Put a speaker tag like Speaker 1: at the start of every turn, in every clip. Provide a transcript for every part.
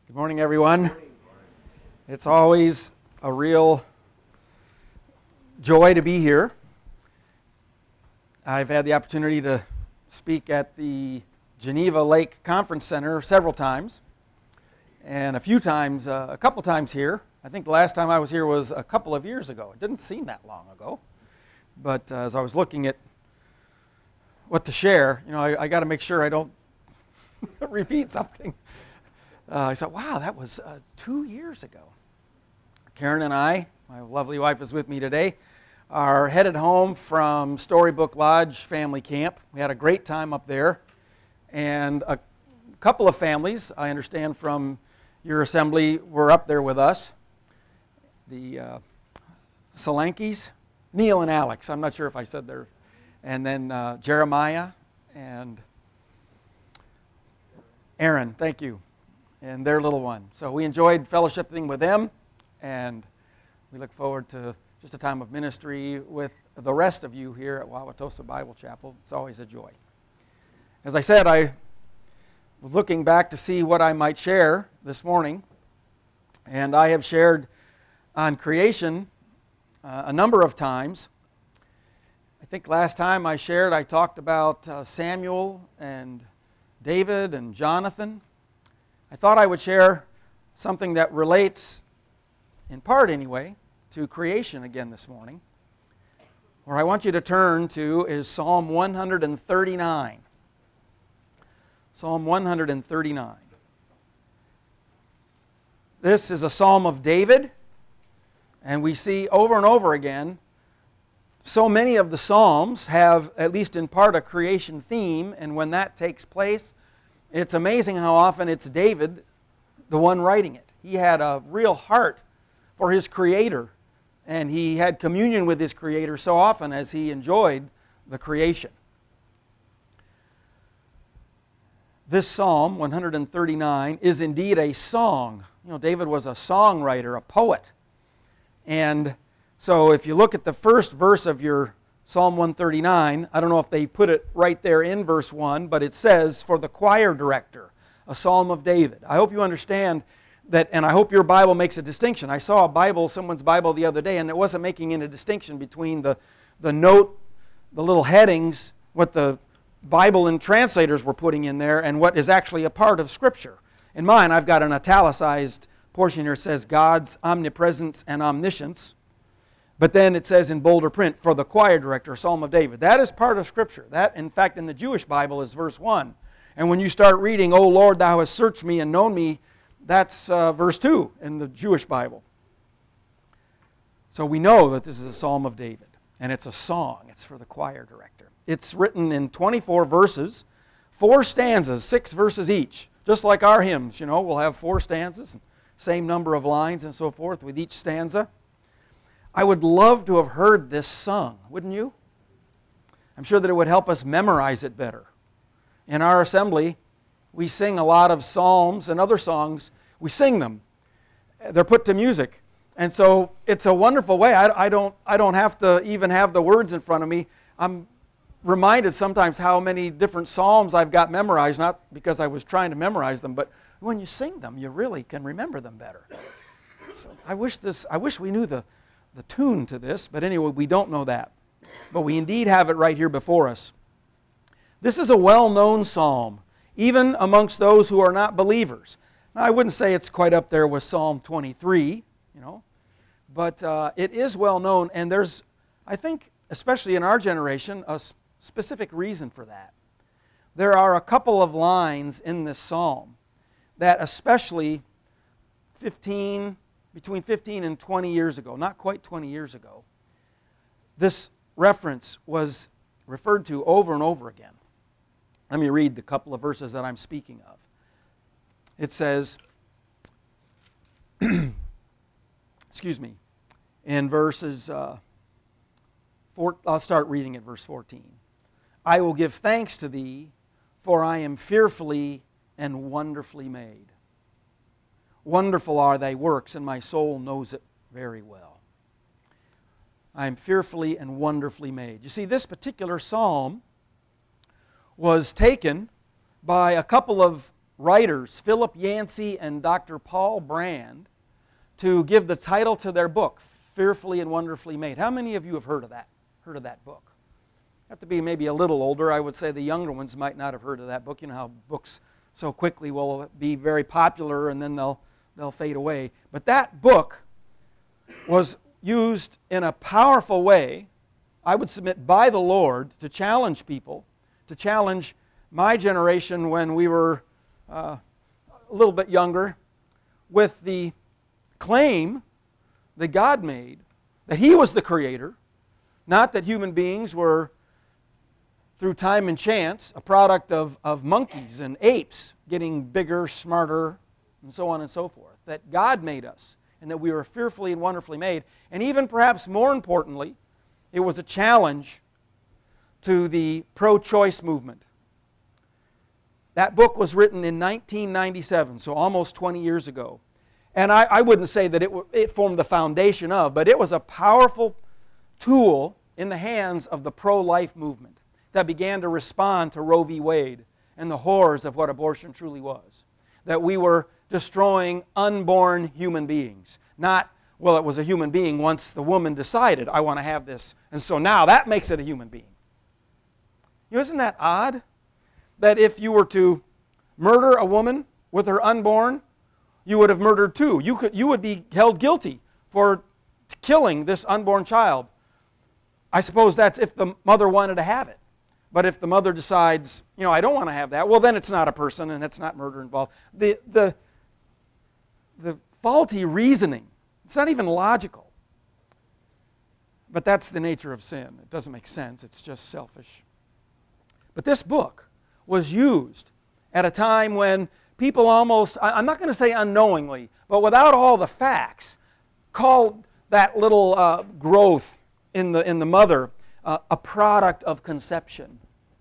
Speaker 1: Good morning, everyone. It's always a real joy to be here. I've had the opportunity to speak at the Geneva Lake Conference Center several times, and a couple times here. I think the last time I was here was a couple of years ago. It didn't seem that long ago, but as I was looking at what to share, I got to make sure I don't repeat something. I thought, wow, that was 2 years ago. Karen and I, my lovely wife is with me today, are headed home from Storybook Lodge Family Camp. We had a great time up there. And a couple of families, I understand from your assembly, were up there with us. The Solankis, Neil and Alex, I'm not sure if I said their, and then Jeremiah and Aaron, thank you, and their little one. So we enjoyed fellowshipping with them, and we look forward to just a time of ministry with the rest of you here at Wauwatosa Bible Chapel. It's always a joy. As I said, I was looking back to see what I might share this morning, and I have shared on creation a number of times. I think last time I talked about Samuel and David and Jonathan. I thought I would share something that relates, in part anyway, to creation again this morning. Where I want you to turn to is Psalm 139. Psalm 139. This is a psalm of David, and we see over and over again, so many of the psalms have, at least in part, a creation theme, and when that takes place, it's amazing how often it's David, the one writing it. He had a real heart for his Creator, and he had communion with his Creator so often as he enjoyed the creation. This Psalm 139 is indeed a song. David was a songwriter, a poet. And so if you look at the first verse of your Psalm 139, I don't know if they put it right there in verse 1, but it says, for the choir director, a psalm of David. I hope you understand that, and I hope your Bible makes a distinction. I saw someone's Bible the other day, and it wasn't making any distinction between the note, the little headings, what the Bible and translators were putting in there, and what is actually a part of Scripture. In mine, I've got an italicized portion here that says God's omnipresence and omniscience. But then it says in bolder print, for the choir director, Psalm of David. That is part of Scripture. That, in fact, in the Jewish Bible is verse 1. And when you start reading, O Lord, thou hast searched me and known me, that's verse 2 in the Jewish Bible. So we know that this is a Psalm of David. And it's a song. It's for the choir director. It's written in 24 verses, 4 stanzas, 6 verses each. Just like our hymns, we'll have 4 stanzas, same number of lines and so forth with each stanza. I would love to have heard this sung, wouldn't you? I'm sure that it would help us memorize it better. In our assembly, we sing a lot of psalms and other songs. We sing them. They're put to music. And so it's a wonderful way. I don't have to even have the words in front of me. I'm reminded sometimes how many different psalms I've got memorized, not because I was trying to memorize them, but when you sing them, you really can remember them better. So I wish we knew the tune to this, but anyway, we don't know that. But we indeed have it right here before us. This is a well-known psalm, even amongst those who are not believers. Now, I wouldn't say it's quite up there with Psalm 23, but it is well-known, and there's, I think, especially in our generation, a specific reason for that. There are a couple of lines in this psalm that especially between 15 and 20 years ago, not quite 20 years ago, this reference was referred to over and over again. Let me read the couple of verses that I'm speaking of. It says, in verses, I'll start reading at verse 14. I will give thanks to thee, for I am fearfully and wonderfully made. Wonderful are thy works, and my soul knows it very well. I am fearfully and wonderfully made. You see, this particular psalm was taken by a couple of writers, Philip Yancey and Dr. Paul Brand, to give the title to their book, Fearfully and Wonderfully Made. How many of you have heard of that book? You have to be maybe a little older. I would say the younger ones might not have heard of that book. You know how books so quickly will be very popular and then they'll fade away. But that book was used in a powerful way, I would submit, by the Lord to challenge people, to challenge my generation when we were a little bit younger, with the claim that God made, that He was the Creator, not that human beings were, through time and chance, a product of monkeys and apes getting bigger, smarter, and so on and so forth. That God made us, and that we were fearfully and wonderfully made. And even perhaps more importantly, it was a challenge to the pro-choice movement. That book was written in 1997, so almost 20 years ago. And I wouldn't say that it formed the foundation of, but it was a powerful tool in the hands of the pro-life movement that began to respond to Roe v. Wade and the horrors of what abortion truly was. That we were destroying unborn human beings. Not, well, it was a human being once the woman decided, I want to have this, and so now that makes it a human being. You know, isn't that odd? That if you were to murder a woman with her unborn, you would have murdered too. You would be held guilty for killing this unborn child. I suppose that's if the mother wanted to have it. But if the mother decides, you know, I don't want to have that, well, then it's not a person and it's not murder involved. The faulty reasoning, it's not even logical. But that's the nature of sin. It doesn't make sense. It's just selfish. But this book was used at a time when people almost, I'm not going to say unknowingly, but without all the facts, called that little growth in the mother a product of conception.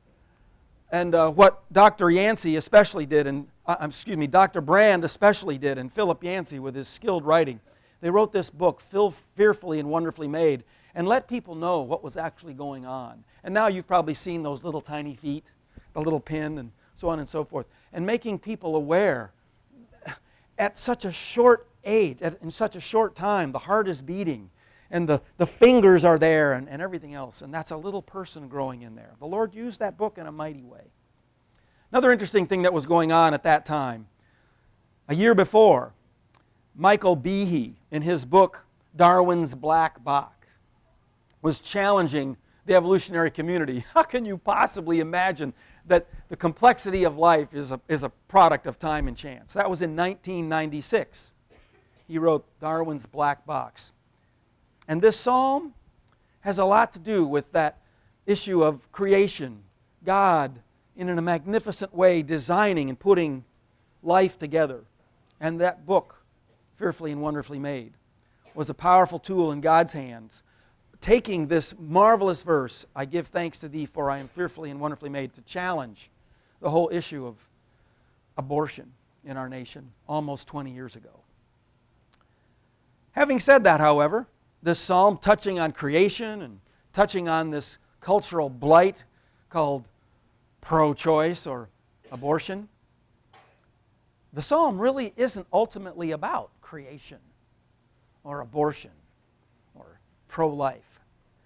Speaker 1: And what Dr. Yancey especially did, and Dr. Brand especially did, and Philip Yancey with his skilled writing, they wrote this book, Fearfully and Wonderfully Made, and let people know what was actually going on. And now you've probably seen those little tiny feet, the little pin, and so on and so forth, and making people aware at such a short age, in such a short time, the heart is beating, and the fingers are there and everything else. And that's a little person growing in there. The Lord used that book in a mighty way. Another interesting thing that was going on at that time, a year before, Michael Behe, in his book, Darwin's Black Box, was challenging the evolutionary community. How can you possibly imagine that the complexity of life is a product of time and chance? That was in 1996. He wrote Darwin's Black Box. And this psalm has a lot to do with that issue of creation, God in a magnificent way designing and putting life together. And that book, Fearfully and Wonderfully Made, was a powerful tool in God's hands, taking this marvelous verse, I give thanks to thee for I am fearfully and wonderfully made, to challenge the whole issue of abortion in our nation almost 20 years ago. Having said that, however, this psalm touching on creation and touching on this cultural blight called pro-choice or abortion, the psalm really isn't ultimately about creation or abortion or pro-life.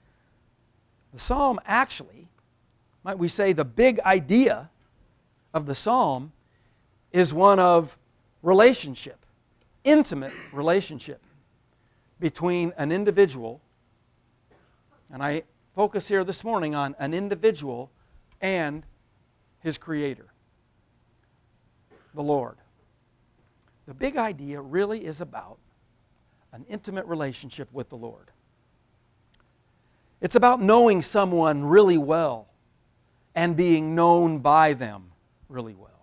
Speaker 1: The psalm actually, might we say, the big idea of the psalm is one of relationship, intimate relationship between an individual, and I focus here this morning on an individual and his Creator, the Lord. The big idea really is about an intimate relationship with the Lord. It's about knowing someone really well and being known by them really well.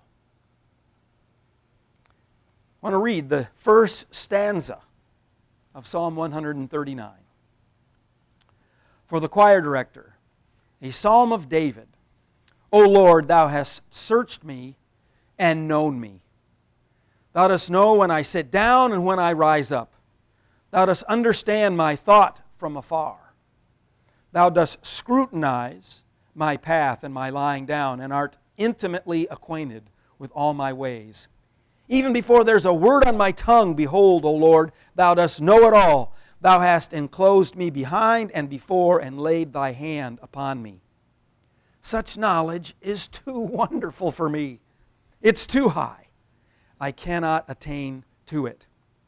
Speaker 1: I want to read the first stanza of Psalm 139. For the choir director, a psalm of David. O Lord, thou hast searched me and known me. Thou dost know when I sit down and when I rise up. Thou dost understand my thought from afar. Thou dost scrutinize my path and my lying down, and art intimately acquainted with all my ways. Even before there's a word on my tongue, behold, O Lord, thou dost know it all. Thou hast enclosed me behind and before and laid thy hand upon me. Such knowledge is too wonderful for me. It's too high. I cannot attain to it.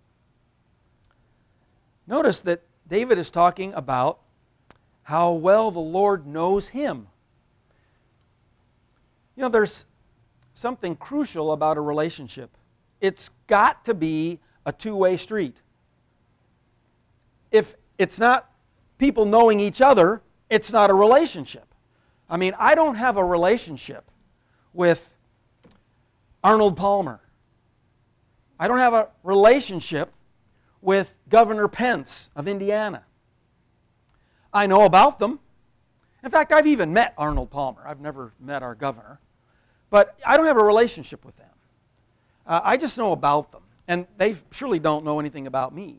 Speaker 1: Notice that David is talking about how well the Lord knows him. You know, there's something crucial about a relationship. It's got to be a two-way street. If it's not people knowing each other, it's not a relationship. I mean, I don't have a relationship with Arnold Palmer. I don't have a relationship with Governor Pence of Indiana. I know about them. In fact, I've even met Arnold Palmer. I've never met our governor. But I don't have a relationship with them. I just know about them. And they surely don't know anything about me.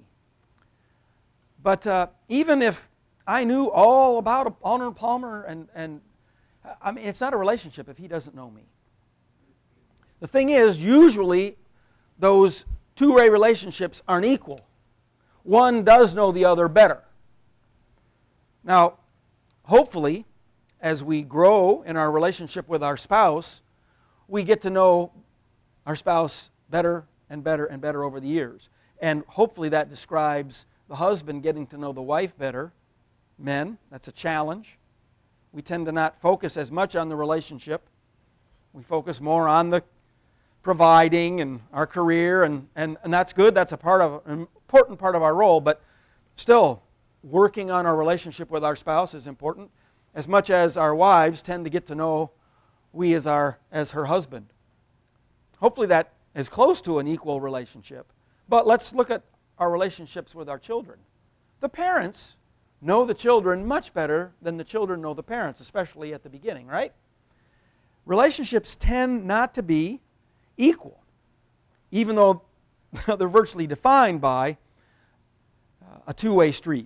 Speaker 1: But even if I knew all about Arnold Palmer, and I mean, it's not a relationship if he doesn't know me. The thing is, usually those two-way relationships aren't equal. One does know the other better. Now, hopefully, as we grow in our relationship with our spouse, we get to know our spouse better and better and better over the years. And hopefully that describes the husband getting to know the wife better. Men, that's a challenge. We tend to not focus as much on the relationship. We focus more on the providing and our career, and that's good. That's an important part of our role, but still, working on our relationship with our spouse is important, as much as our wives tend to get to know we as her husband. Hopefully that is close to an equal relationship. But let's look at our relationships with our children. The parents know the children much better than the children know the parents, especially at the beginning, right? Relationships tend not to be equal, even though they're virtually defined by a two-way street.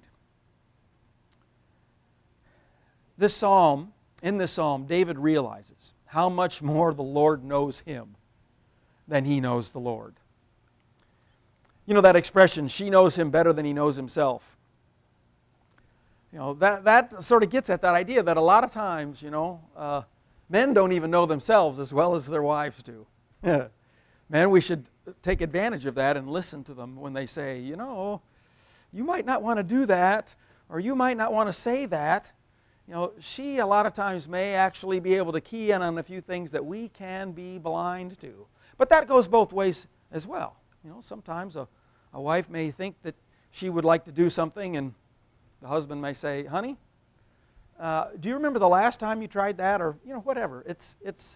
Speaker 1: In this psalm, David realizes how much more the Lord knows him than he knows the Lord. You know that expression, she knows him better than he knows himself. You know, that sort of gets at that idea that a lot of times, men don't even know themselves as well as their wives do. Man, we should take advantage of that and listen to them when they say, you might not want to do that, or you might not want to say that. She a lot of times may actually be able to key in on a few things that we can be blind to. But that goes both ways as well. Sometimes a wife may think that she would like to do something, and the husband may say, honey, do you remember the last time you tried that? Or, whatever. It's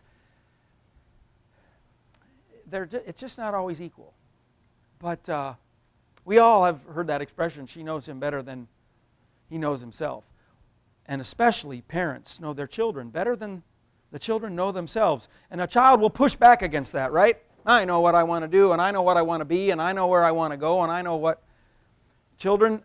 Speaker 1: just not always equal. But we all have heard that expression, she knows him better than he knows himself. And especially parents know their children better than the children know themselves. And a child will push back against that, right? I know what I want to do, and I know what I want to be, and I know where I want to go, and I know what. Children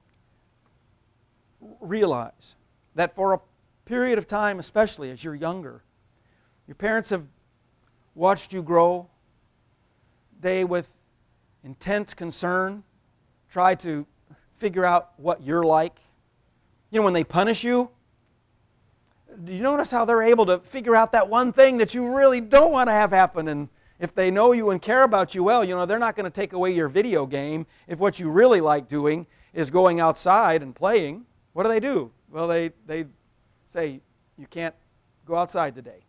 Speaker 1: realize that for a period of time, especially as you're younger, your parents have watched you grow. They, with intense concern, try to figure out what you're like. When they punish you, do you notice how they're able to figure out that one thing that you really don't want to have happen? And if they know you and care about you well, they're not going to take away your video game if what you really like doing is going outside and playing. What do? Well, they say, you can't go outside today.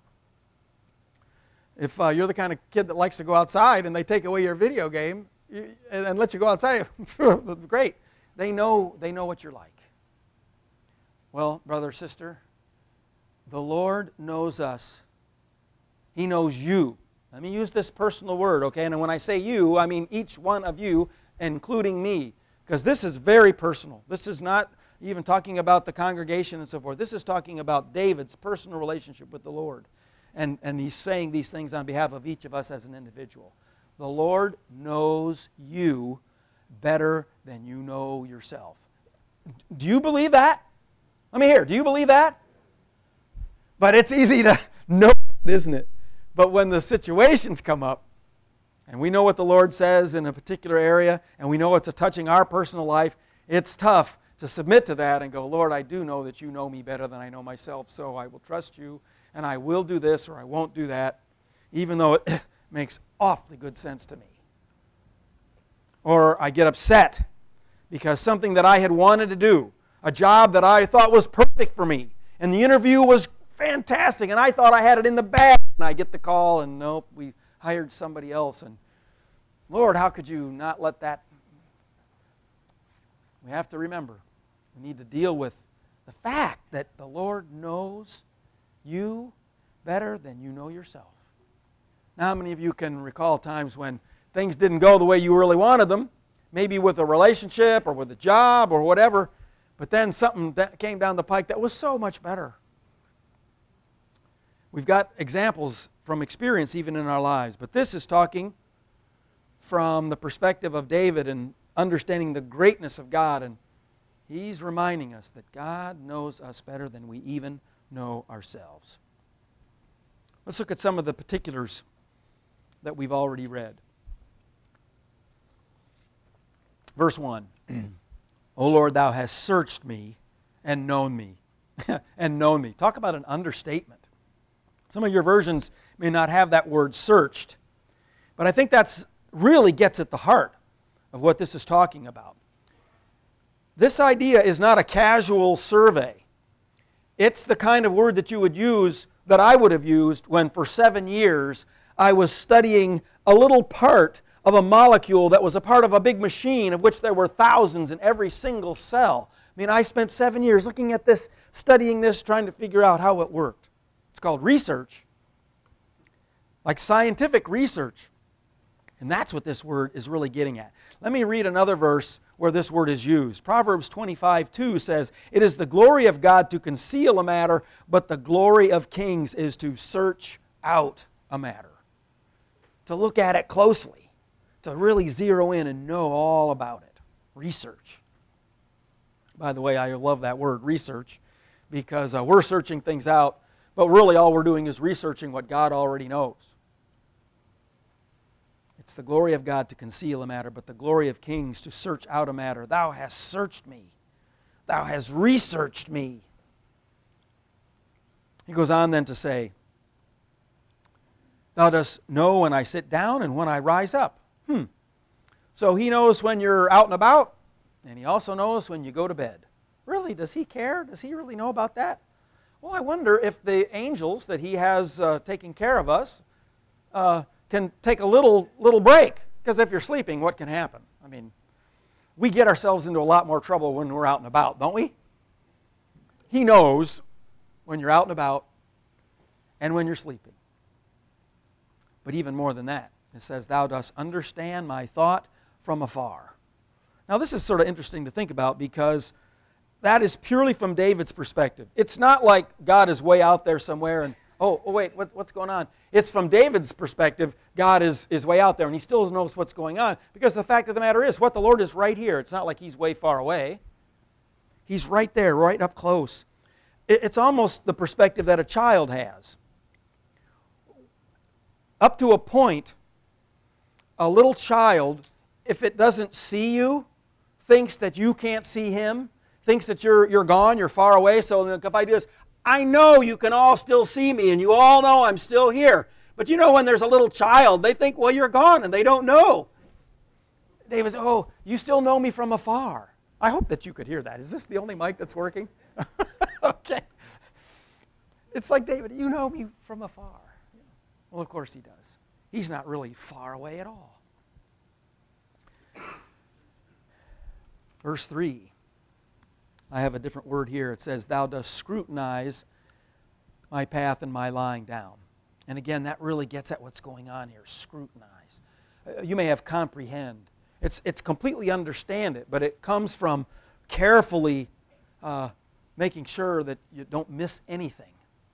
Speaker 1: If you're the kind of kid that likes to go outside and they take away your video game and let you go outside, great. They know what you're like. Well, brother, sister, the Lord knows us. He knows you. Let me use this personal word, okay? And when I say you, I mean each one of you, including me, because this is very personal. This is not even talking about the congregation and so forth. This is talking about David's personal relationship with the Lord. And he's saying these things on behalf of each of us as an individual. The Lord knows you better than you know yourself. Do you believe that? Let me hear. Do you believe that? But it's easy to know, isn't it? But when the situations come up, and we know what the Lord says in a particular area, and we know it's touching our personal life, it's tough to submit to that and go, Lord, I do know that you know me better than I know myself, so I will trust you, and I will do this or I won't do that, even though it makes awfully good sense to me. Or I get upset because something that I had wanted to do, a job that I thought was perfect for me, and the interview was fantastic, and I thought I had it in the bag, and I get the call, and nope, we hired somebody else, and Lord, how could you not let that? We have to remember, we need to deal with the fact that the Lord knows you better than you know yourself. Now, how many of you can recall times when things didn't go the way you really wanted them, maybe with a relationship or with a job or whatever, but then something that came down the pike that was so much better? We've got examples from experience even in our lives, but this is talking from the perspective of David and understanding the greatness of God, and he's reminding us that God knows us better than we even know ourselves. Let's look at some of the particulars that we've already read. Verse 1, O Lord, thou hast searched me and known me. And known me. Talk about an understatement. Some of your versions may not have that word searched, but I think that's really gets at the heart of what this is talking about. This idea is not a casual survey. It's the kind of word that you would use, that I would have used when for 7 years I was studying a little part of a molecule that was a part of a big machine of which there were thousands in every single cell. I mean, I spent 7 years looking at this, studying this, trying to figure out how it worked. It's called research, like scientific research. And that's what this word is really getting at. Let me read another verse where this word is used. Proverbs 25:2 says, It is the glory of God to conceal a matter, but the glory of kings is to search out a matter. To look at it closely, to really zero in and know all about it. Research. By the way, I love that word, research, because we're searching things out, but really all we're doing is researching what God already knows. It's the glory of God to conceal a matter, but the glory of kings to search out a matter. Thou hast searched me. Thou hast researched me. He goes on then to say, Thou dost know when I sit down and when I rise up. So he knows when you're out and about, and he also knows when you go to bed. Really, does he care? Does he really know about that? Well, I wonder if the angels that he has taking care of us can take a little break. Because if you're sleeping, what can happen? I mean, we get ourselves into a lot more trouble when we're out and about, don't we? He knows when you're out and about and when you're sleeping. But even more than that, it says, Thou dost understand my thought from afar. Now, this is sort of interesting to think about because that is purely from David's perspective. It's not like God is way out there somewhere and, oh wait, what's going on? It's from David's perspective, God is way out there and he still knows what's going on, because the fact of the matter is, what the Lord is right here. It's not like he's way far away. He's right there, right up close. It's almost the perspective that a child has. Up to a point, a little child, if it doesn't see you, thinks that you can't see him, thinks that you're gone, you're far away. So if I do this, I know you can all still see me and you all know I'm still here. But you know, when there's a little child, they think, well, you're gone, and they don't know. David says, oh, you still know me from afar. I hope that you could hear that. Is this the only mic that's working? Okay. It's like, David, you know me from afar. Well, of course he does. He's not really far away at all. Verse 3. I have a different word here. It says, Thou dost scrutinize my path and my lying down. And again, that really gets at what's going on here. Scrutinize. You may have comprehend. It's completely understand it, but it comes from carefully making sure that you don't miss anything.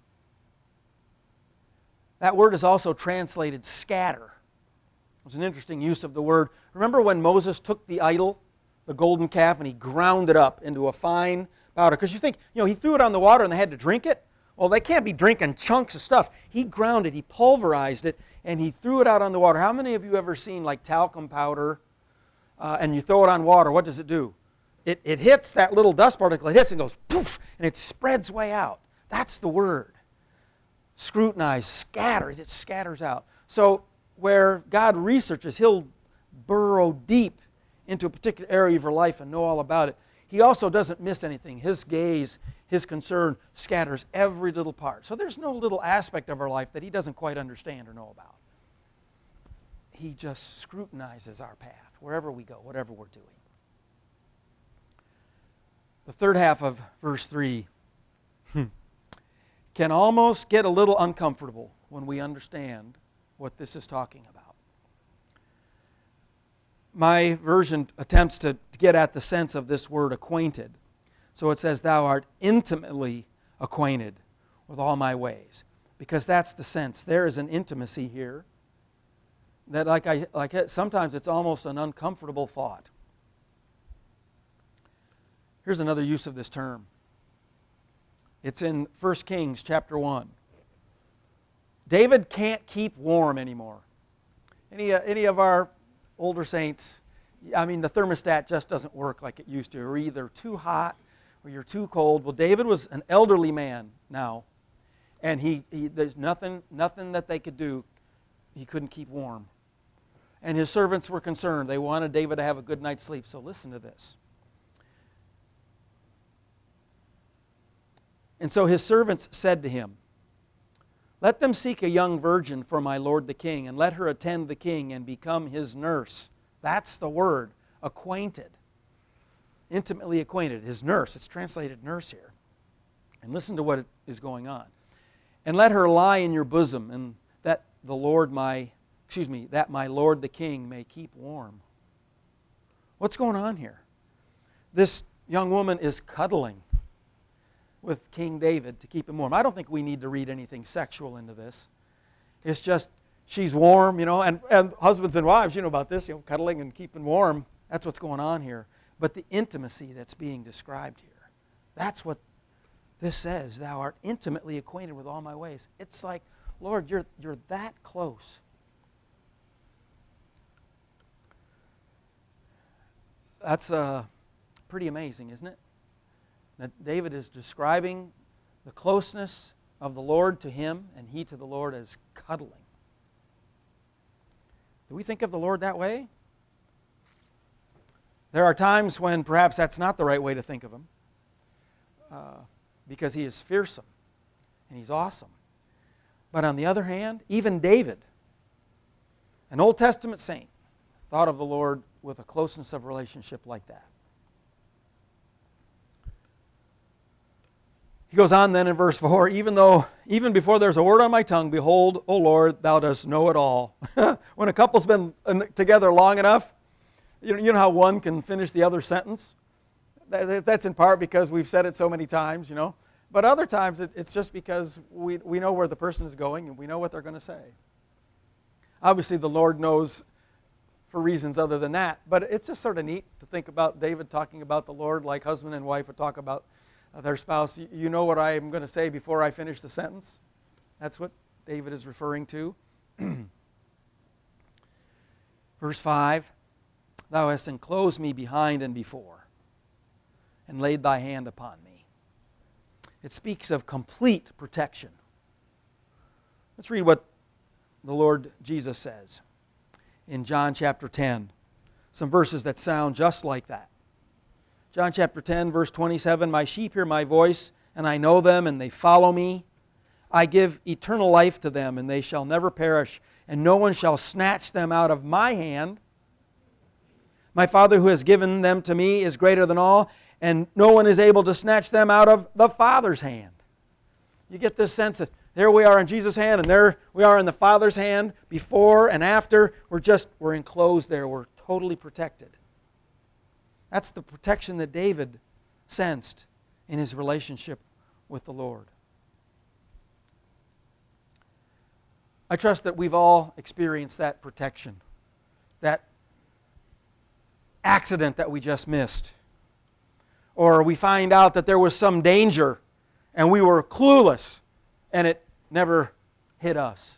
Speaker 1: That word is also translated scatter. It's an interesting use of the word. Remember when Moses took the idol, the golden calf, and he ground it up into a fine powder? Because you think, he threw it on the water and they had to drink it. Well, they can't be drinking chunks of stuff. He ground it, he pulverized it, and he threw it out on the water. How many of you ever seen like talcum powder and you throw it on water? What does it do? It hits that little dust particle, it hits and goes poof, and it spreads way out. That's the word. Scrutinize, scatter, it scatters out. So where God researches, he'll burrow deep into a particular area of your life and know all about it. He also doesn't miss anything. His gaze, his concern scatters every little part. So there's no little aspect of our life that he doesn't quite understand or know about. He just scrutinizes our path, wherever we go, whatever we're doing. The third half of verse 3 can almost get a little uncomfortable when we understand what this is talking about. My version attempts to get at the sense of this word acquainted. So it says, thou art intimately acquainted with all my ways. Because that's the sense. There is an intimacy here that sometimes it's almost an uncomfortable thought. Here's another use of this term. It's in 1 Kings chapter 1. David can't keep warm anymore. Any of our older saints, I mean, the thermostat just doesn't work like it used to. You're either too hot or you're too cold. Well, David was an elderly man now, and there's nothing that they could do. He couldn't keep warm. And his servants were concerned. They wanted David to have a good night's sleep. So listen to this. And so his servants said to him, let them seek a young virgin for my lord the king, and let her attend the king and become his nurse. That's the word, acquainted. Intimately acquainted, his nurse. It's translated nurse here. And listen to what is going on. And let her lie in your bosom, and that my lord the king may keep warm. What's going on here? This young woman is cuddling with King David to keep him warm. I don't think we need to read anything sexual into this. It's just she's warm, and husbands and wives, you know about this, cuddling and keeping warm. That's what's going on here. But the intimacy that's being described here, that's what this says. Thou art intimately acquainted with all my ways. It's like, Lord, you're that close. That's pretty amazing, isn't it? That David is describing the closeness of the Lord to him and he to the Lord as cuddling. Do we think of the Lord that way? There are times when perhaps that's not the right way to think of him because he is fearsome and he's awesome. But on the other hand, even David, an Old Testament saint, thought of the Lord with a closeness of relationship like that. He goes on then in verse 4, even before there's a word on my tongue, behold, O Lord, thou dost know it all. When a couple's been together long enough, you know how one can finish the other sentence? That's in part because we've said it so many times, But other times it's just because we know where the person is going and we know what they're going to say. Obviously the Lord knows for reasons other than that, but it's just sort of neat to think about David talking about the Lord like husband and wife would talk about their spouse. You know what I am going to say before I finish the sentence? That's what David is referring to. Verse 5, thou hast enclosed me behind and before, and laid thy hand upon me. It speaks of complete protection. Let's read what the Lord Jesus says in John chapter 10. Some verses that sound just like that. John chapter 10, verse 27, my sheep hear my voice, and I know them, and they follow me. I give eternal life to them, and they shall never perish, and no one shall snatch them out of my hand. My Father who has given them to me is greater than all, and no one is able to snatch them out of the Father's hand. You get this sense that there we are in Jesus' hand, and there we are in the Father's hand, before and after. We're enclosed there. We're totally protected. That's the protection that David sensed in his relationship with the Lord. I trust that we've all experienced that protection, that accident that we just missed. Or we find out that there was some danger and we were clueless and it never hit us.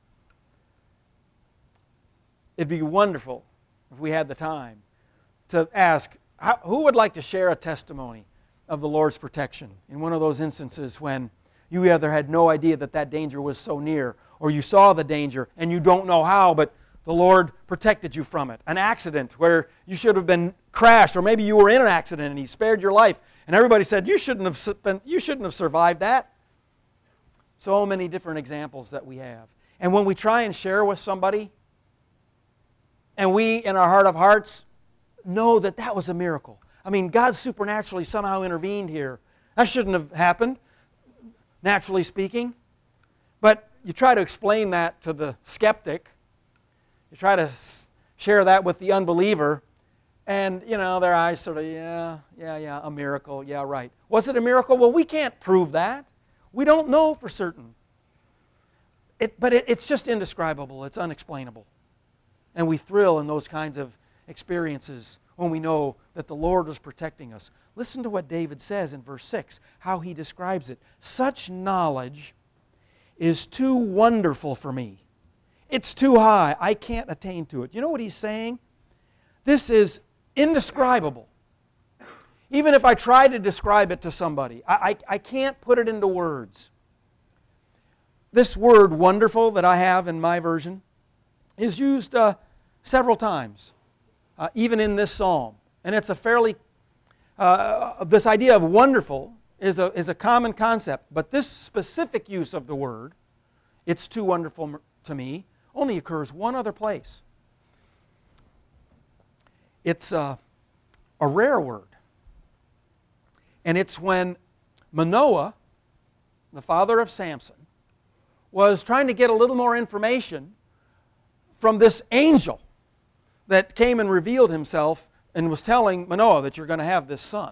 Speaker 1: It'd be wonderful if we had the time to ask, who would like to share a testimony of the Lord's protection in one of those instances when you either had no idea that that danger was so near, or you saw the danger and you don't know how, but the Lord protected you from it. An accident where you should have been crashed, or maybe you were in an accident and He spared your life, and everybody said, you shouldn't have survived that. So many different examples that we have. And when we try and share with somebody, and we, in our heart of hearts, know that that was a miracle. I mean, God supernaturally somehow intervened here. That shouldn't have happened, naturally speaking. But you try to explain that to the skeptic. You try to share that with the unbeliever. And, their eyes sort of, yeah, a miracle. Yeah, right. Was it a miracle? Well, we can't prove that. We don't know for certain. But it's just indescribable. It's unexplainable. And we thrill in those kinds of experiences when we know that the Lord was protecting us. Listen to what David says in verse 6, how he describes it. Such knowledge is too wonderful for me. It's too high. I can't attain to it. You know what he's saying? This is indescribable. Even if I try to describe it to somebody, I can't put it into words. This word wonderful that I have in my version is used several times, even in this psalm. And it's a fairly, this idea of wonderful is a common concept. But this specific use of the word, it's too wonderful to me, only occurs one other place. It's a rare word. And it's when Manoah, the father of Samson, was trying to get a little more information from this angel that came and revealed himself and was telling Manoah that you're going to have this son.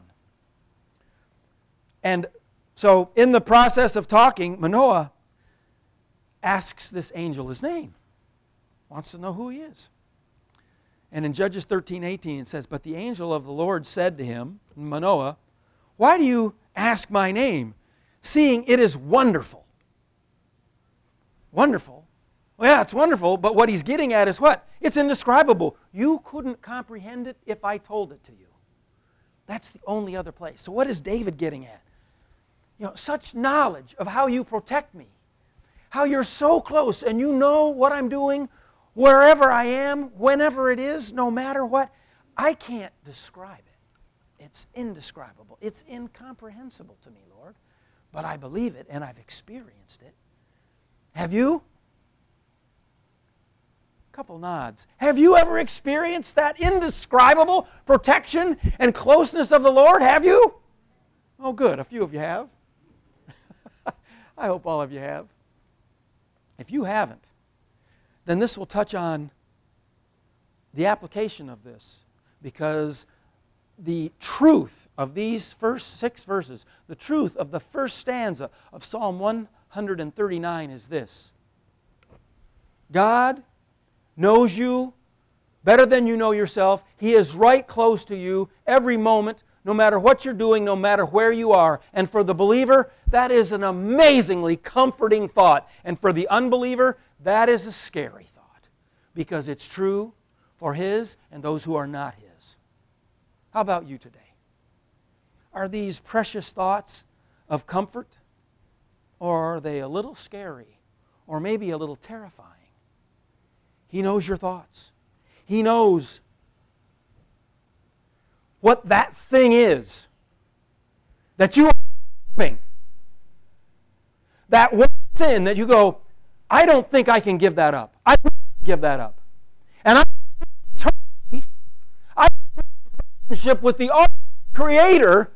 Speaker 1: And so in the process of talking, Manoah asks this angel his name, wants to know who he is. And in Judges 13:18 it says, "But the angel of the Lord said to him, Manoah, why do you ask my name, seeing it is wonderful?" Wonderful? Well, yeah, it's wonderful, but what he's getting at is what? It's indescribable. You couldn't comprehend it if I told it to you. That's the only other place. So what is David getting at? Such knowledge of how you protect me, how you're so close and you know what I'm doing, wherever I am, whenever it is, no matter what. I can't describe it. It's indescribable. It's incomprehensible to me, Lord. But I believe it and I've experienced it. Have you? Couple nods. Have you ever experienced that indescribable protection and closeness of the Lord? Have you? Oh, good. A few of you have. I hope all of you have. If you haven't, then this will touch on the application of this, because the truth of these first 6 verses, the truth of the first stanza of Psalm 139 is this: God knows you better than you know yourself. He is right close to you every moment, no matter what you're doing, no matter where you are. And for the believer, that is an amazingly comforting thought. And for the unbeliever, that is a scary thought, because it's true for his and those who are not his. How about you today? Are these precious thoughts of comfort, or are they a little scary, or maybe a little terrifying? He knows your thoughts. He knows what that thing is that you are doing. That one sin that you go, I don't think I can give that up. I don't give that up. And I have a relationship with the Creator.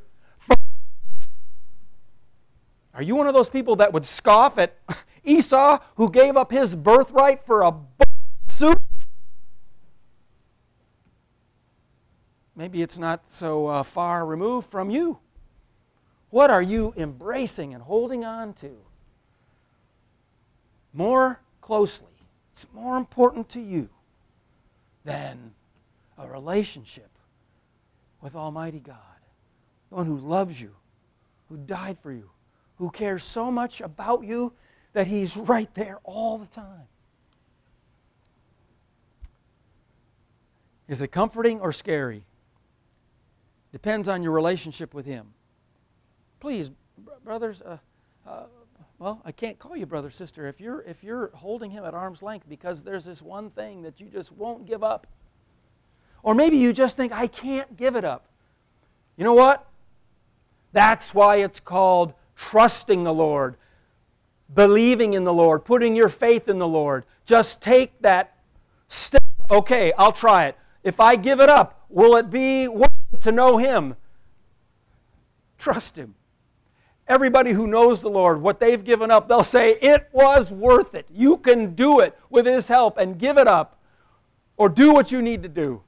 Speaker 1: Are you one of those people that would scoff at Esau, who gave up his birthright for a soup? Maybe it's not so far removed from you. What are you embracing and holding on to more closely? It's more important to you than a relationship with Almighty God, the one who loves you, who died for you, who cares so much about you that He's right there all the time. Is it comforting or scary? Depends on your relationship with Him. Please, brothers, well, I can't call you brother, sister, if you're holding Him at arm's length because there's this one thing that you just won't give up. Or maybe you just think, I can't give it up. You know what? That's why it's called trusting the Lord, believing in the Lord, putting your faith in the Lord. Just take that step. Okay, I'll try it. If I give it up, will it be worth it to know Him? Trust Him. Everybody who knows the Lord, what they've given up, they'll say, it was worth it. You can do it with His help and give it up or do what you need to do.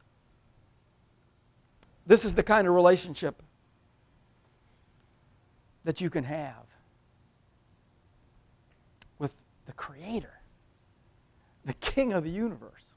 Speaker 1: This is the kind of relationship that you can have with the Creator, the King of the universe.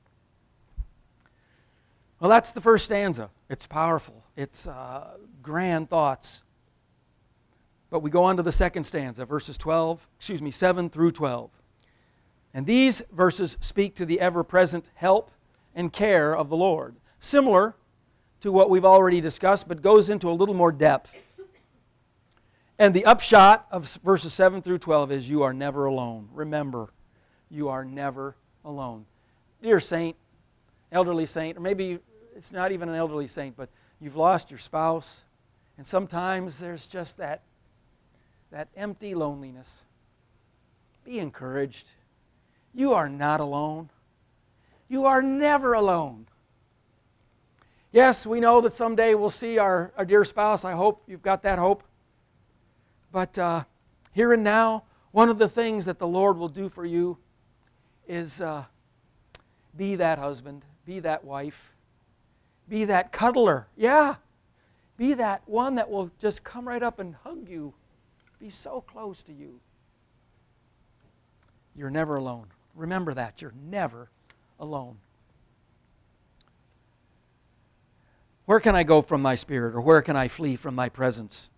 Speaker 1: Well, that's the first stanza. It's powerful. It's grand thoughts. But we go on to the second stanza, verses 7 through 12. And these verses speak to the ever-present help and care of the Lord. Similar to what we've already discussed, but goes into a little more depth. And the upshot of verses 7 through 12 is you are never alone. Remember, you are never alone. Dear saint, elderly saint, or maybe it's not even an elderly saint, but you've lost your spouse, and sometimes there's just that empty loneliness. Be encouraged. You are not alone. You are never alone. Yes, we know that someday we'll see our dear spouse. I hope you've got that hope. But here and now, one of the things that the Lord will do for you is be that husband, be that wife, be that cuddler. Yeah, be that one that will just come right up and hug you, be so close to you. You're never alone. Remember that. You're never alone. Where can I go from Thy Spirit, or where can I flee from Thy presence?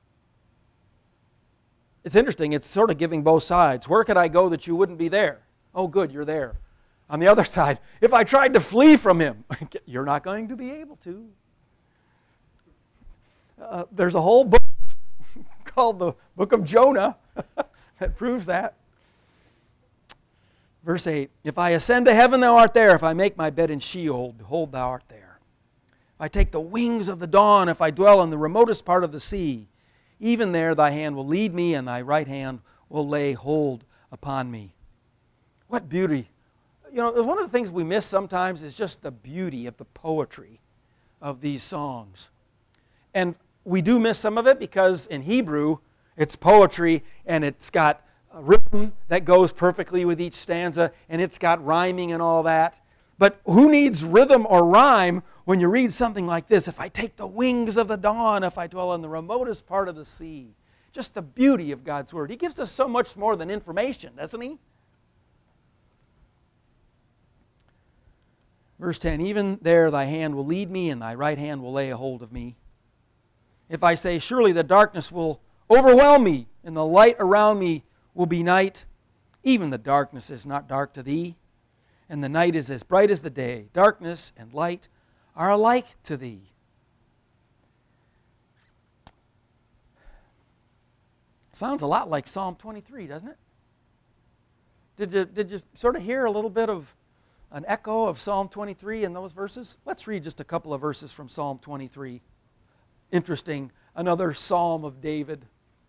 Speaker 1: It's interesting. It's sort of giving both sides. Where could I go that you wouldn't be there? Oh, good, you're there. On the other side, if I tried to flee from Him, you're not going to be able to. There's a whole book called the Book of Jonah that proves that. Verse 8, if I ascend to heaven, Thou art there. If I make my bed in Sheol, behold, Thou art there. If I take the wings of the dawn, if I dwell in the remotest part of the sea, even there Thy hand will lead me, and Thy right hand will lay hold upon me. What beauty. You know, one of the things we miss sometimes is just the beauty of the poetry of these songs. And we do miss some of it because in Hebrew, it's poetry, and it's got a rhythm that goes perfectly with each stanza, and it's got rhyming and all that. But who needs rhythm or rhyme when you read something like this? If I take the wings of the dawn, if I dwell in the remotest part of the sea. Just the beauty of God's Word. He gives us so much more than information, doesn't He? Verse 10, even there Thy hand will lead me, and Thy right hand will lay a hold of me. If I say, surely the darkness will overwhelm me, and the light around me will be night, even the darkness is not dark to Thee, and the night is as bright as the day. Darkness and light are alike to Thee. Sounds a lot like Psalm 23, doesn't it? Did you sort of hear a little bit of an echo of Psalm 23 in those verses? Let's read just a couple of verses from Psalm 23. Interesting, another psalm of David.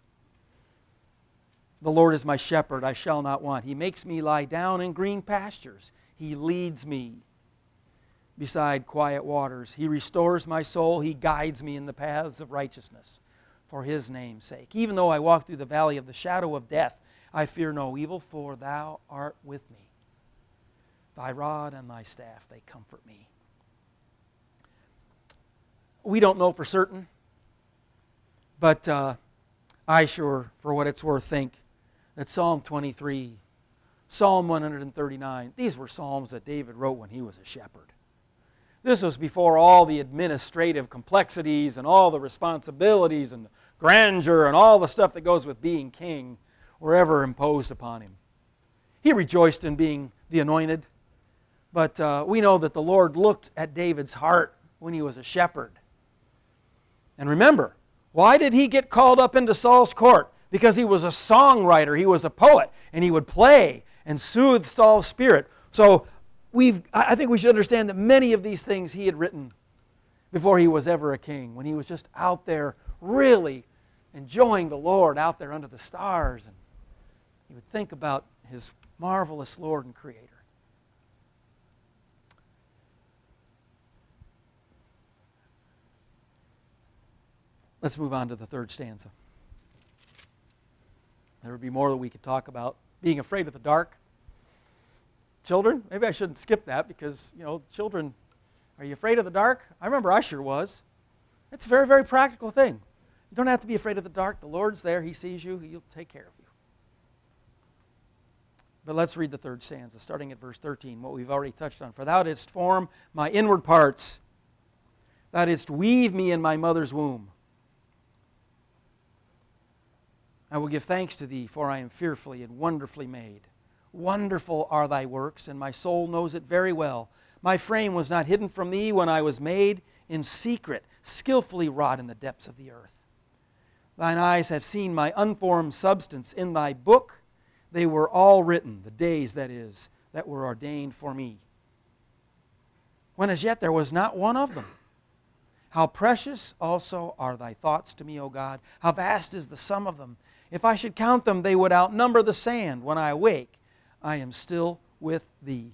Speaker 1: The Lord is my shepherd, I shall not want. He makes me lie down in green pastures. He leads me beside quiet waters. He restores my soul. He guides me in the paths of righteousness for His name's sake. Even though I walk through the valley of the shadow of death, I fear no evil, for Thou art with me. Thy rod and Thy staff, they comfort me. We don't know for certain, but I sure, for what it's worth, think that Psalm 23, Psalm 139, these were psalms that David wrote when he was a shepherd. This was before all the administrative complexities and all the responsibilities and the grandeur and all the stuff that goes with being king were ever imposed upon him. He rejoiced in being the anointed, but we know that the Lord looked at David's heart when he was a shepherd. And remember, why did he get called up into Saul's court? Because he was a songwriter, he was a poet, and he would play and soothe Saul's spirit. So I think we should understand that many of these things he had written before he was ever a king, when he was just out there really enjoying the Lord out there under the stars. And he would think about his marvelous Lord and Creator. Let's move on to the third stanza. There would be more that we could talk about. Being afraid of the dark. Children, maybe I shouldn't skip that because, children, are you afraid of the dark? I remember I sure was. It's a very, very practical thing. You don't have to be afraid of the dark. The Lord's there. He sees you. He'll take care of you. But let's read the third stanza, starting at verse 13, what we've already touched on. For thou didst form my inward parts. Thou didst weave me in my mother's womb. I will give thanks to thee, for I am fearfully and wonderfully made. Wonderful are thy works, and my soul knows it very well. My frame was not hidden from thee when I was made in secret, skillfully wrought in the depths of the earth. Thine eyes have seen my unformed substance. In thy book they were all written, the days, that is, that were ordained for me, when as yet there was not one of them. How precious also are thy thoughts to me, O God. How vast is the sum of them. If I should count them, they would outnumber the sand. When I awake, I am still with thee.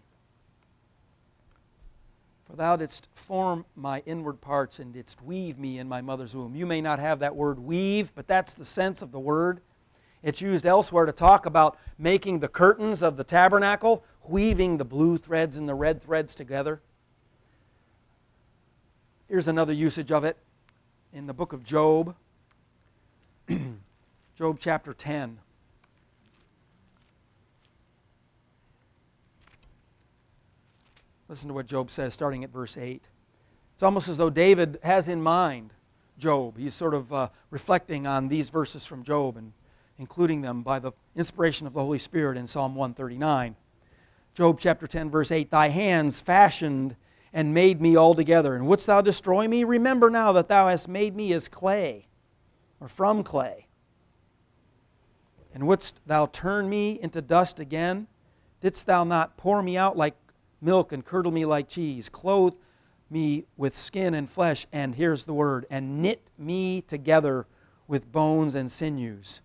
Speaker 1: For thou didst form my inward parts and didst weave me in my mother's womb. You may not have that word weave, but that's the sense of the word. It's used elsewhere to talk about making the curtains of the tabernacle, weaving the blue threads and the red threads together. Here's another usage of it in the book of Job. Job chapter 10. Listen to what Job says, starting at verse 8. It's almost as though David has in mind Job. He's sort of reflecting on these verses from Job and including them by the inspiration of the Holy Spirit in Psalm 139. Job chapter 10, verse 8, Thy hands fashioned and made me altogether, and wouldst thou destroy me? Remember now that thou hast made me as clay, or from clay. And wouldst thou turn me into dust again? Didst thou not pour me out like milk and curdle me like cheese, clothe me with skin and flesh, and here's the word, and knit me together with bones and sinews.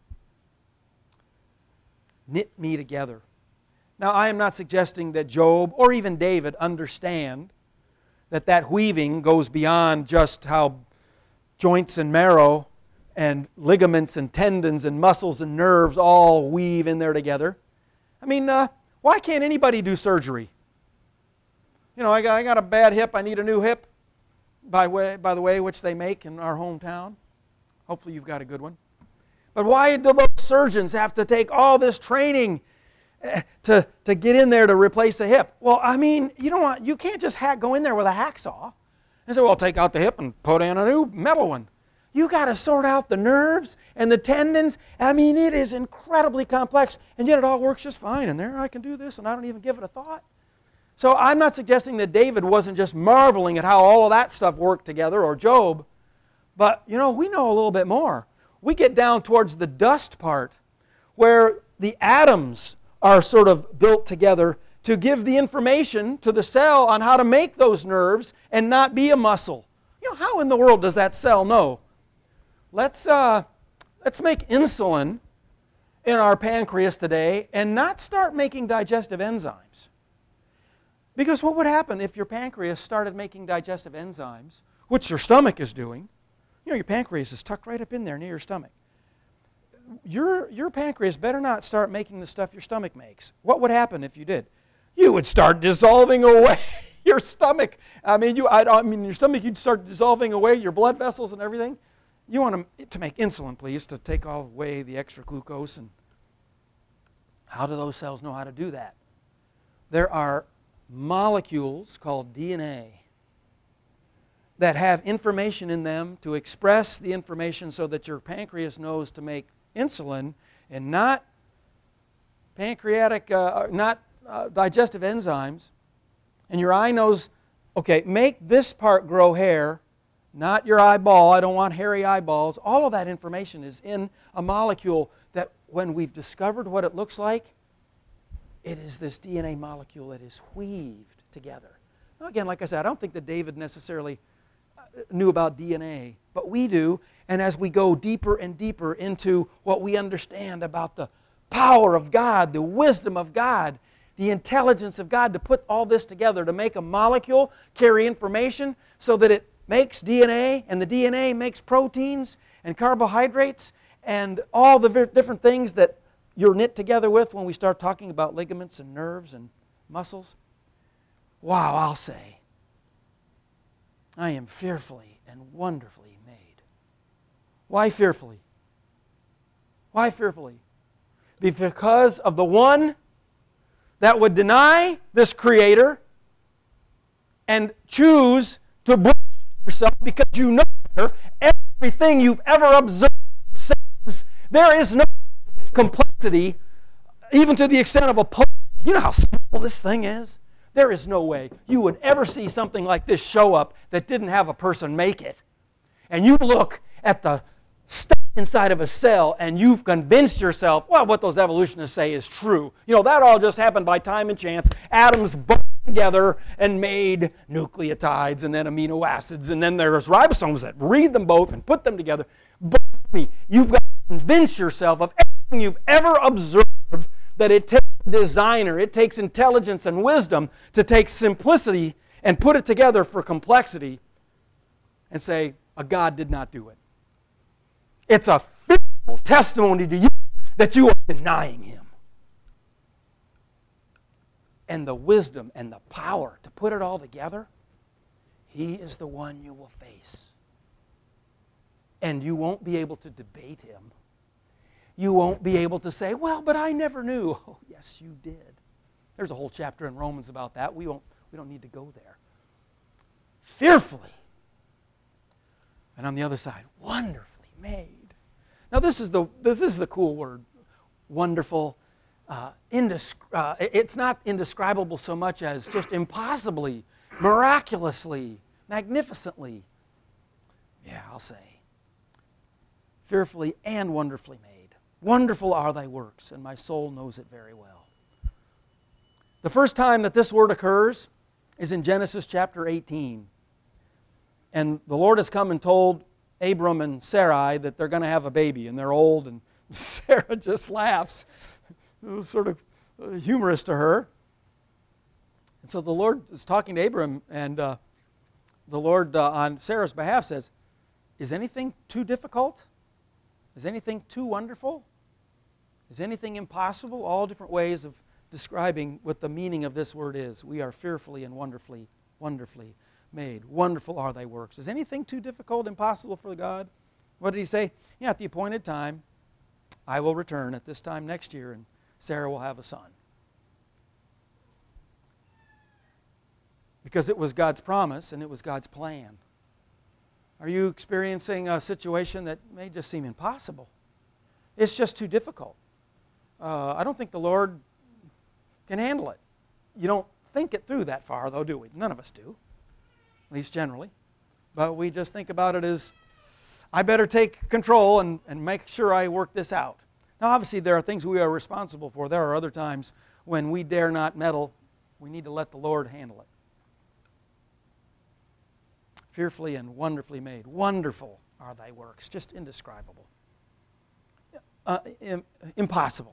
Speaker 1: Knit me together. Now, I am not suggesting that Job or even David understand that weaving goes beyond just how joints and marrow and ligaments and tendons and muscles and nerves all weave in there together. I mean, why can't anybody do surgery? I got a bad hip, I need a new hip, by the way, which they make in our hometown. Hopefully you've got a good one. But why do those surgeons have to take all this training to get in there to replace a hip? Well, I mean, you can't just go in there with a hacksaw and say, well, take out the hip and put in a new metal one. You got to sort out the nerves and the tendons. I mean, it is incredibly complex, and yet it all works just fine. And there I can do this, and I don't even give it a thought. So I'm not suggesting that David wasn't just marveling at how all of that stuff worked together, or Job, but, we know a little bit more. We get down towards the dust part, where the atoms are sort of built together to give the information to the cell on how to make those nerves and not be a muscle. How in the world does that cell know? Let's make insulin in our pancreas today and not start making digestive enzymes. Because what would happen if your pancreas started making digestive enzymes, which your stomach is doing? Your pancreas is tucked right up in there near your stomach. Your pancreas better not start making the stuff your stomach makes. What would happen if you did? You would start dissolving away your stomach. Your stomach, you'd start dissolving away your blood vessels and everything. You want to make insulin, please, to take away the extra glucose. And how do those cells know how to do that? There are molecules called DNA that have information in them to express the information so that your pancreas knows to make insulin and not digestive enzymes, and your eye knows, okay, make this part grow hair, not your eyeball. I don't want hairy eyeballs. All of that information is in a molecule that when we've discovered what it looks like, it is this DNA molecule that is weaved together. Now, again, like I said, I don't think that David necessarily knew about DNA, but we do. And as we go deeper and deeper into what we understand about the power of God, the wisdom of God, the intelligence of God to put all this together, to make a molecule carry information so that it makes DNA, and the DNA makes proteins and carbohydrates and all the different things that you're knit together with when we start talking about ligaments and nerves and muscles. Wow, I'll say, I am fearfully and wonderfully made. Why fearfully? Why fearfully? Because of the one that would deny this Creator and choose to bring yourself because you know better. Everything you've ever observed says there is no complexity, even to the extent of a puzzle. You know how simple this thing is? There is no way you would ever see something like this show up that didn't have a person make it. And you look at the stuff inside of a cell and you've convinced yourself, well, what those evolutionists say is true. You know, that all just happened by time and chance. Atoms both together and made nucleotides and then amino acids, and then there's ribosomes that read them both and put them together. But you've got to convince yourself of everything you've ever observed that it takes a designer, it takes intelligence and wisdom to take simplicity and put it together for complexity and say, a God did not do it. It's a fearful testimony to you that you are denying Him. And the wisdom and the power to put it all together, He is the one you will face. And you won't be able to debate Him. You won't be able to say, well, but I never knew. Oh, yes, you did. There's a whole chapter in Romans about that. We don't need to go there. Fearfully. And on the other side, wonderfully made. Now this is the cool word, wonderful. It's not indescribable so much as just impossibly, miraculously, magnificently. Yeah, I'll say. Fearfully and wonderfully made. Wonderful are thy works, and my soul knows it very well. The first time that this word occurs is in Genesis chapter 18. And the Lord has come and told Abram and Sarai that they're going to have a baby, and they're old, and Sarah just laughs. It was sort of humorous to her. And so the Lord is talking to Abram, and the Lord on Sarah's behalf says, is anything too difficult? Is anything too wonderful? Is anything impossible? All different ways of describing what the meaning of this word is. We are fearfully and wonderfully made. Wonderful are thy works. Is anything too difficult, impossible for God? What did He say? Yeah, at the appointed time, I will return at this time next year, and Sarah will have a son. Because it was God's promise and it was God's plan. Are you experiencing a situation that may just seem impossible? It's just too difficult. I don't think the Lord can handle it. You don't think it through that far, though, do we? None of us do, at least generally. But we just think about it as, I better take control and make sure I work this out. Now, obviously, there are things we are responsible for. There are other times when we dare not meddle. We need to let the Lord handle it. Fearfully and wonderfully made. Wonderful are thy works. Just indescribable. Impossible.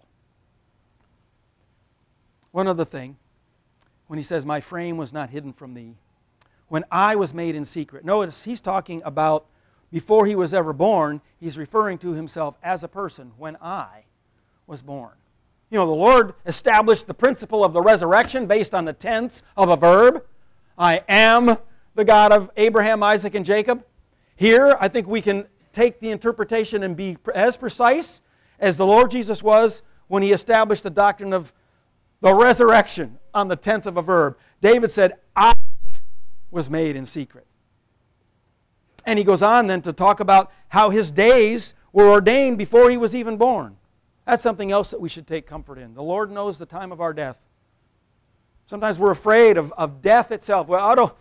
Speaker 1: One other thing, when He says, my frame was not hidden from thee, when I was made in secret. Notice He's talking about before He was ever born. He's referring to Himself as a person, when I was born. You know, the Lord established the principle of the resurrection based on the tense of a verb. I am the God of Abraham, Isaac, and Jacob. Here, I think we can take the interpretation and be as precise as the Lord Jesus was when He established the doctrine of the resurrection on the tense of a verb. David said, I was made in secret. And he goes on then to talk about how his days were ordained before he was even born. That's something else that we should take comfort in. The Lord knows the time of our death. Sometimes we're afraid of death itself. Well,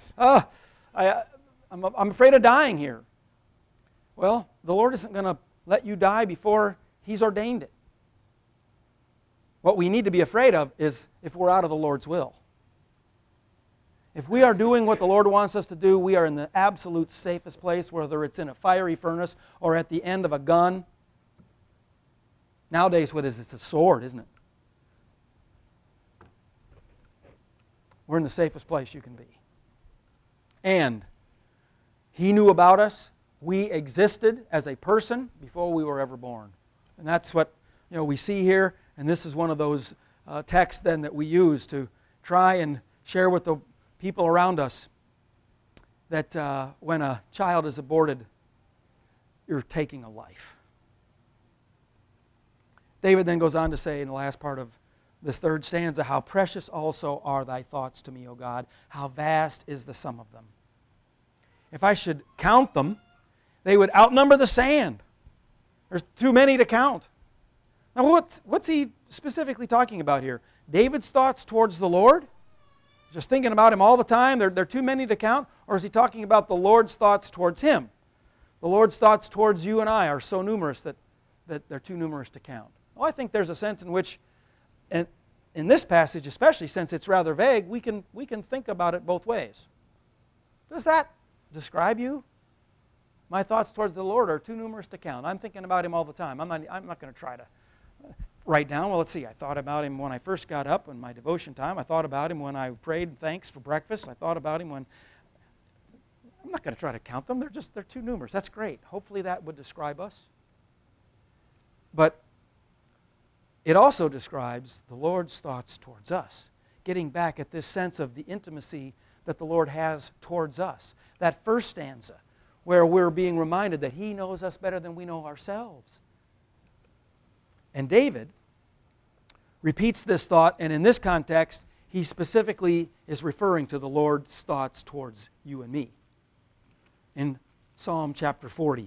Speaker 1: I'm afraid of dying here. Well, the Lord isn't going to let you die before He's ordained it. What we need to be afraid of is if we're out of the Lord's will. If we are doing what the Lord wants us to do, we are in the absolute safest place, whether it's in a fiery furnace or at the end of a gun. Nowadays, what is it? It's a sword, isn't it? We're in the safest place you can be. And He knew about us. We existed as a person before we were ever born. And that's what we see here. And this is one of those texts then that we use to try and share with the people around us that when a child is aborted, you're taking a life. David then goes on to say in the last part of this third stanza, how precious also are thy thoughts to me, O God. How vast is the sum of them. If I should count them, they would outnumber the sand. There's too many to count. Now what's he specifically talking about here? David's thoughts towards the Lord? Just thinking about Him all the time, they're too many to count? Or is he talking about the Lord's thoughts towards him? The Lord's thoughts towards you and I are so numerous that they're too numerous to count. Well, I think there's a sense in which, and in this passage especially, since it's rather vague, we can think about it both ways. Does that describe you? My thoughts towards the Lord are too numerous to count. I'm thinking about Him all the time. I'm not going to try to write down, well, let's see, I thought about Him when I first got up in my devotion time. I thought about Him when I prayed thanks for breakfast. I thought about Him when... I'm not going to try to count them. They're too numerous. That's great. Hopefully that would describe us. But it also describes the Lord's thoughts towards us, getting back at this sense of the intimacy that the Lord has towards us. That first stanza, where we're being reminded that He knows us better than we know ourselves. And David repeats this thought, and in this context, he specifically is referring to the Lord's thoughts towards you and me. In Psalm chapter 40.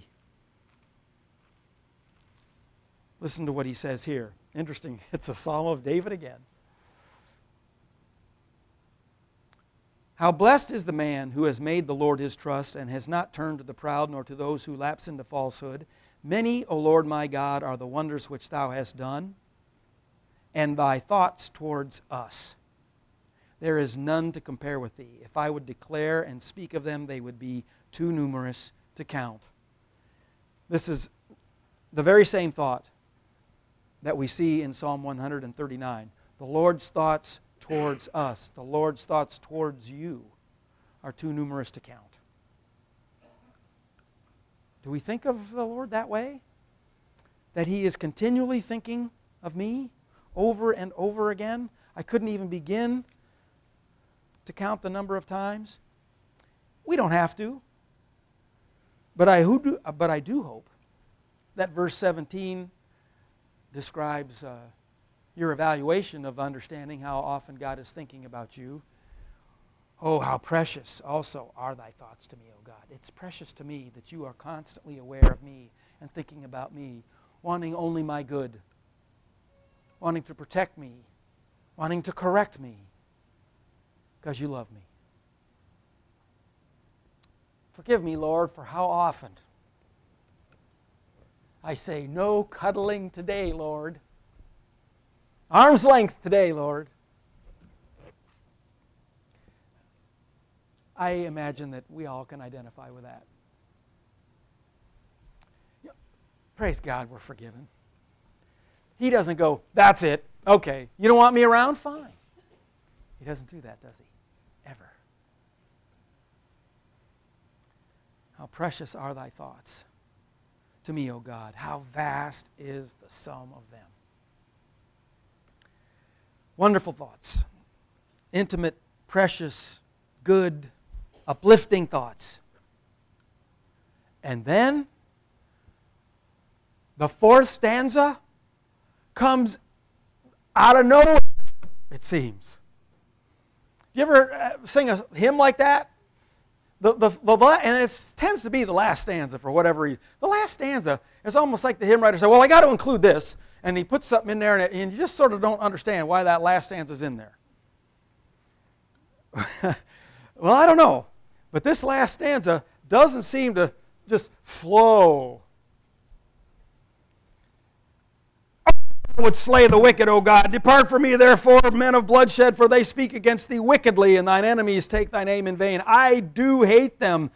Speaker 1: Listen to what he says here. Interesting, it's a Psalm of David again. How blessed is the man who has made the Lord his trust and has not turned to the proud nor to those who lapse into falsehood. Many, O Lord my God, are the wonders which Thou hast done, and Thy thoughts towards us. There is none to compare with Thee. If I would declare and speak of them, they would be too numerous to count. This is the very same thought that we see in Psalm 139. The Lord's thoughts towards us, the Lord's thoughts towards you are too numerous to count. Do we think of the Lord that way? That He is continually thinking of me over and over again? I couldn't even begin to count the number of times. We don't have to. But I do hope that verse 17 describes your evaluation of understanding how often God is thinking about you. Oh, how precious also are Thy thoughts to me, O God. It's precious to me that You are constantly aware of me and thinking about me, wanting only my good, wanting to protect me, wanting to correct me, because You love me. Forgive me, Lord, for how often I say, no cuddling today, Lord. Arm's length today, Lord. I imagine that we all can identify with that. Praise God, we're forgiven. He doesn't go, that's it, okay, you don't want me around? Fine. He doesn't do that, does He? Ever. How precious are Thy thoughts to me, O God. How vast is the sum of them. Wonderful thoughts. Intimate, precious, good, uplifting thoughts. And then, the fourth stanza comes out of nowhere, it seems. You ever sing a hymn like that? And it tends to be the last stanza for whatever reason. The last stanza is almost like the hymn writer said, well, I got to include this. And he puts something in there, and you just sort of don't understand why that last stanza is in there. Well, I don't know. But this last stanza doesn't seem to just flow. I would slay the wicked, O God. Depart from me, therefore, men of bloodshed, for they speak against thee wickedly, and thine enemies take thy name in vain. I do hate them.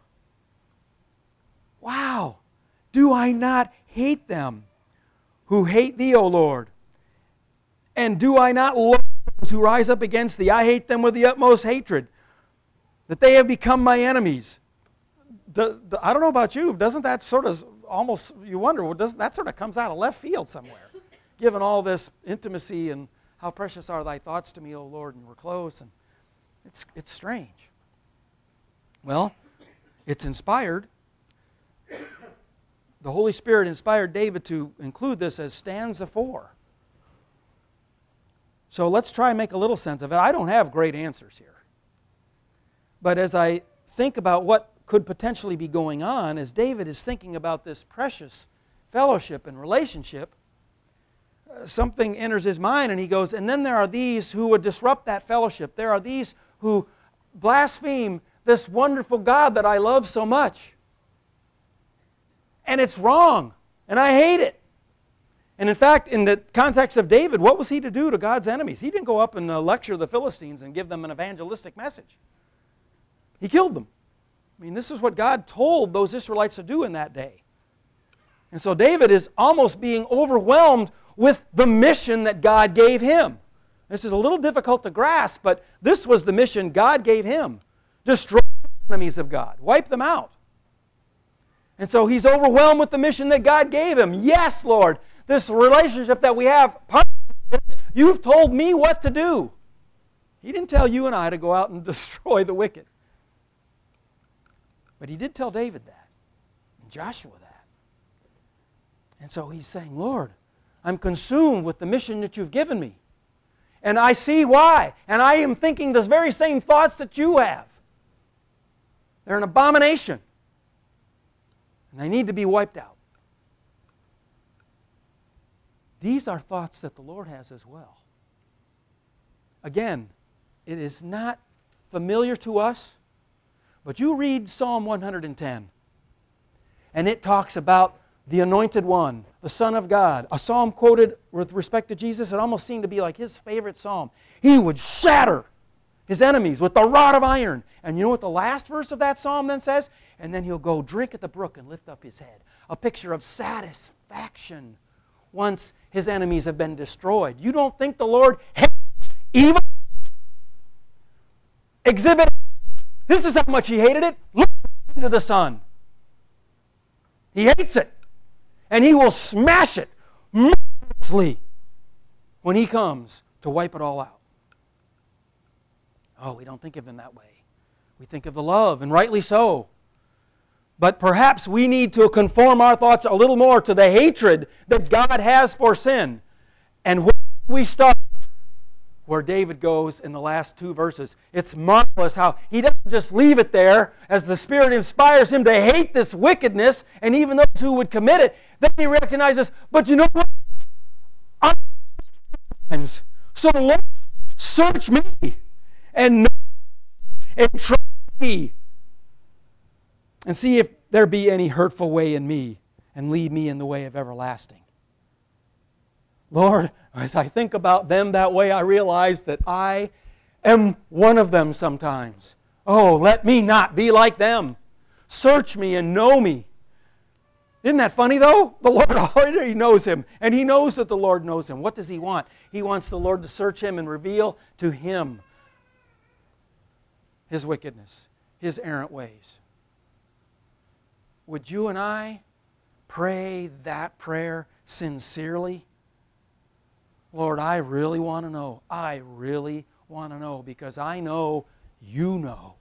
Speaker 1: Wow. Do I not hate them who hate thee, O Lord? And do I not love those who rise up against thee? I hate them with the utmost hatred, that they have become my enemies. I don't know about you, doesn't that sort of almost, you wonder, well, doesn't that sort of comes out of left field somewhere? Given all this intimacy and how precious are thy thoughts to me, O Lord, and we're close, and it's strange. Well, it's inspired. The Holy Spirit inspired David to include this as stanza 4. So let's try and make a little sense of it. I don't have great answers here. But as I think about what could potentially be going on, as David is thinking about this precious fellowship and relationship, something enters his mind and he goes, and then there are these who would disrupt that fellowship. There are these who blaspheme this wonderful God that I love so much. And it's wrong, and I hate it. And in fact, in the context of David, what was he to do to God's enemies? He didn't go up and lecture the Philistines and give them an evangelistic message. He killed them. I mean, this is what God told those Israelites to do in that day. And so David is almost being overwhelmed with the mission that God gave him. This is a little difficult to grasp, but this was the mission God gave him. Destroy the enemies of God. Wipe them out. And so he's overwhelmed with the mission that God gave him. Yes, Lord, this relationship that we have, part of it is you've told me what to do. He didn't tell you and I to go out and destroy the wicked. But he did tell David that, and Joshua that. And so he's saying, Lord, I'm consumed with the mission that you've given me. And I see why. And I am thinking the very same thoughts that you have. They're an abomination. And they need to be wiped out. These are thoughts that the Lord has as well. Again, it is not familiar to us, but you read Psalm 110, and it talks about the Anointed One, the Son of God. A psalm quoted with respect to Jesus, it almost seemed to be like his favorite psalm. He would shatter his enemies with the rod of iron. And you know what the last verse of that psalm then says? And then he'll go drink at the brook and lift up his head. A picture of satisfaction once his enemies have been destroyed. You don't think the Lord hates evil? Exhibit. This is how much he hated it. Look into the sun. He hates it. And he will smash it mercilessly when he comes to wipe it all out. Oh, we don't think of him that way. We think of the love, and rightly so. But perhaps we need to conform our thoughts a little more to the hatred that God has for sin. And where we start, where David goes in the last 2 verses. It's marvelous how he doesn't just leave it there as the Spirit inspires him to hate this wickedness and even those who would commit it. Then he recognizes, but you know what? Sometimes. So Lord, search me and try me and see if there be any hurtful way in me and lead me in the way of everlasting. Lord, as I think about them that way, I realize that I am one of them sometimes. Oh, let me not be like them. Search me and know me. Isn't that funny, though? The Lord already knows him, and he knows that the Lord knows him. What does he want? He wants the Lord to search him and reveal to him his wickedness, his errant ways. Would you and I pray that prayer sincerely? Lord, I really want to know. I really want to know because I know you know.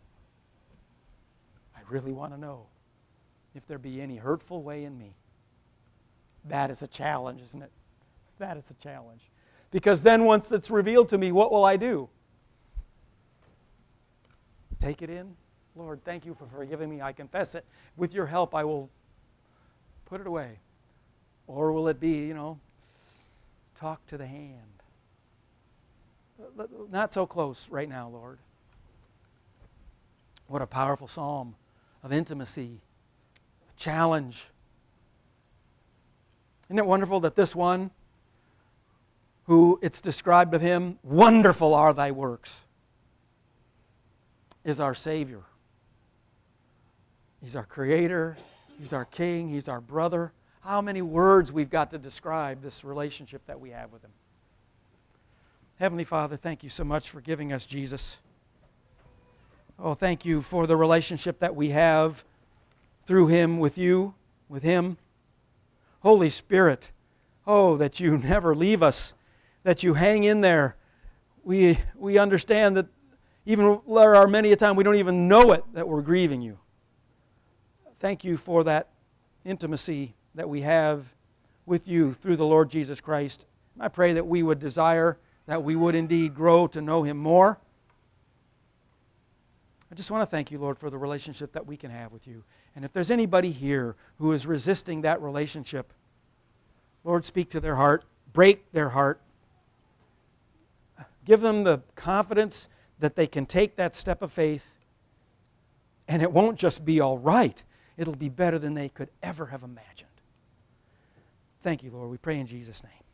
Speaker 1: I really want to know if there be any hurtful way in me. That is a challenge, isn't it? That is a challenge. Because then once it's revealed to me, what will I do? Take it in Lord, thank you for forgiving me. I confess it. With your help, I will put it away. Or will it be, talk to the hand? Not so close right now, Lord. What a powerful psalm of intimacy, a challenge. Isn't it wonderful that this one, who it's described of him, wonderful are thy works, is our Savior. He's our Creator. He's our King. He's our brother. How many words we've got to describe this relationship that we have with Him. Heavenly Father, thank you so much for giving us Jesus. Oh, thank you for the relationship that we have through Him, with you, with Him. Holy Spirit, oh, that you never leave us, that you hang in there. We understand that even there are many a time we don't even know it, that we're grieving you. Thank you for that intimacy that we have with you through the Lord Jesus Christ. I pray that we would desire, that we would indeed grow to know Him more. I just want to thank you, Lord, for the relationship that we can have with you. And if there's anybody here who is resisting that relationship, Lord, speak to their heart, break their heart. Give them the confidence that they can take that step of faith, and it won't just be all right. It'll be better than they could ever have imagined. Thank you, Lord. We pray in Jesus' name.